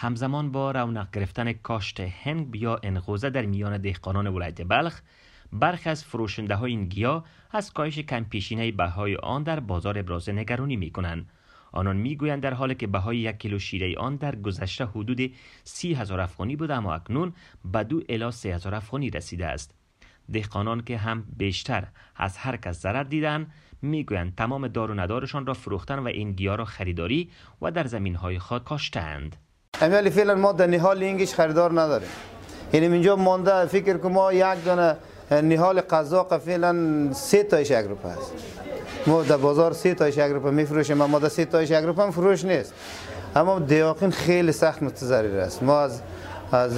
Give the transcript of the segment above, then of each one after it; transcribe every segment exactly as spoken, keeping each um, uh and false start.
همزمان با رونق گرفتن کاشت هنگ یا انقوزه در میان دهقانان ولایت بلخ، برخی از فروشنده های این گیاه از کاهش کم پیشینه بهای آن در بازار ابراز نگرانی می کنند. آنان می گویند در حالی که بهای یک کیلو شیره آن در گذشته حدود سی هزار افغانی بود، اما اکنون به دو الی سه هزار افغانی رسیده است. دهقانان که هم بیشتر از هر کس ضرر دیدند میگویند تمام دار و ندارشان را فروختن و این گیاه را خریداری و در زمینهای خود کاشتند. ولی فعلا ما در نهال اینگیش خریدار نداریم. یعنی اینجا مانده فکر که ما یک دانه نهال قزاق فعلا سه تایش یک روپه است. ما در بازار سه تایش یک روپه میفروشیم، اما در سه تایش یک روپه هم فروش نیست. اما دیاقین خیلی سخت متضرر است. ما از از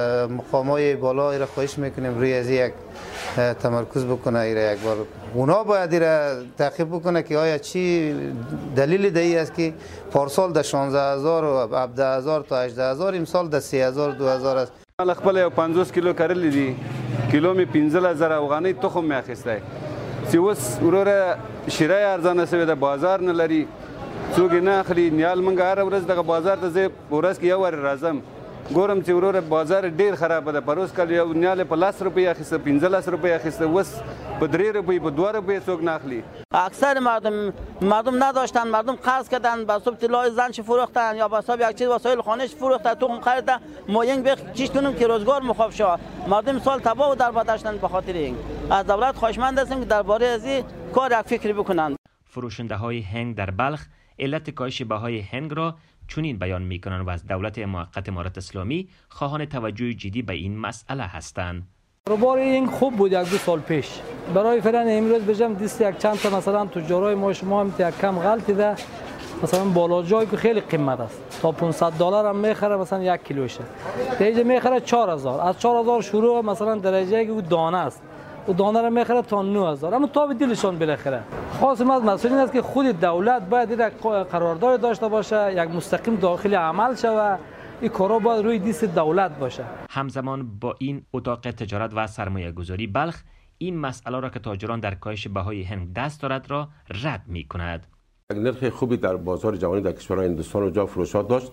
مقامای بالای را خواهش میکنیم روی از یک تمرکز بکنه، ایره یک بار اونا باید ایره تعقیب بکنه که آیا چی دلیل دهی است که پارسال در شانزده هزار و هفده هزار تا هجده هزار امسال در سی هزار دو هزار است. مال خپل یو پنځوس کیلو کرلی دي، کیلو می پنځه هزار افغانۍ تخم می اخیسته چې اوس وروره شیره ارزانه شوې ده، بازار نه لري، څوک نه اخلي. نیال موږ هره ورځ دغه بازار ته زه په ورځ کې یو وارې راځم، ګورم چې وروره بازار ډېر خراب ده. پروس کال یو نیال په لاس روپۍ اخیسته، پنځه لاس روپۍ اخیسته، اوس په درې روپۍ په دوه روپۍ څوک نه اخلي. اکثر مردم مردم نداشتن، مردم قرض کردن، به حساب طلای زنش فروختن یا به حساب یک چیز وسایل خانهش فروختن، تخم خریدن. ما این بخ چیش کنیم که روزگار مخاف شود. مردم سال تباه و دربدر شدن به خاطر این. از دولت خواهشمند هستیم که درباره از این کار یک فکری بکنند. فروشنده های هنگ در بلخ علت کاهش بهای هنگ را چنین بیان میکنند و از دولت موقت امارت اسلامی خواهان توجه جدی به این مسئله هستند. کاروبار این خوب بود یک دو سال پیش. برای فعلا امروز بجم دیست یک چند تا مثلا تجارای ما شما هم یک کم غلطی ده، مثلا بالا جای که خیلی قیمت است تا پانصد دلار هم میخره، مثلا یک کیلوشه دیگه میخره چهار هزار. از چهار هزار شروع مثلا درجه که دانه است و دانه را میخره تا نه هزار، اما تا به دلشان بالاخره. خاصم از مسئولین است که خود دولت باید یک قرارداد داشته باشه، یک مستقیم داخلی عمل شود. این کارا باید روی دیست دولت باشه. همزمان با این اتاق تجارت و سرمایه گذاری بلخ این مسئله را که تاجران در کاهش بهای هنگ دست دارد را رد می کند. نرخ خوبی در بازار جهانی در کشورهای هندوستان و جا فروشات داشت.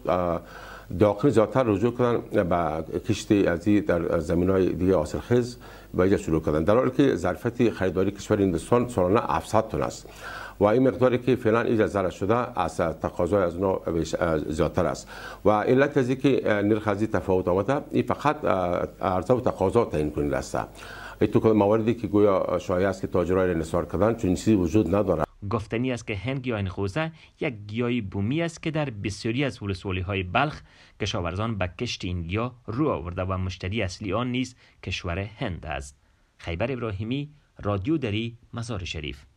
داخل زیادتر رجوع کردن به کشتی از در زمینهای دیگه حاصلخیز به اینجا شروع کردن، در حالی که ظرفیت خریداری کشور هندوستان سالانه هفتصد تن است و این مقداری که فعلا اینجا ذره شده از تقاضای از اونها زیادتر است و علت از اینکه نرخ از تفاوت آمده این فقط عرضه و تقاضا تعیین کننده است. این تو مواردی که گویا شایع است که تاجرای انحصار کردن چون چیزی وجود نداره. گفتنی است که هنگ یا انقوزه یک گیاه بومی است که در بسیاری از ولسوالی‌های بلخ کشاورزان به کشت این گیاه رو آورده و مشتری اصلی آن نیز کشور هند است. خیبر ابراهیمی، رادیو دری، مزار شریف.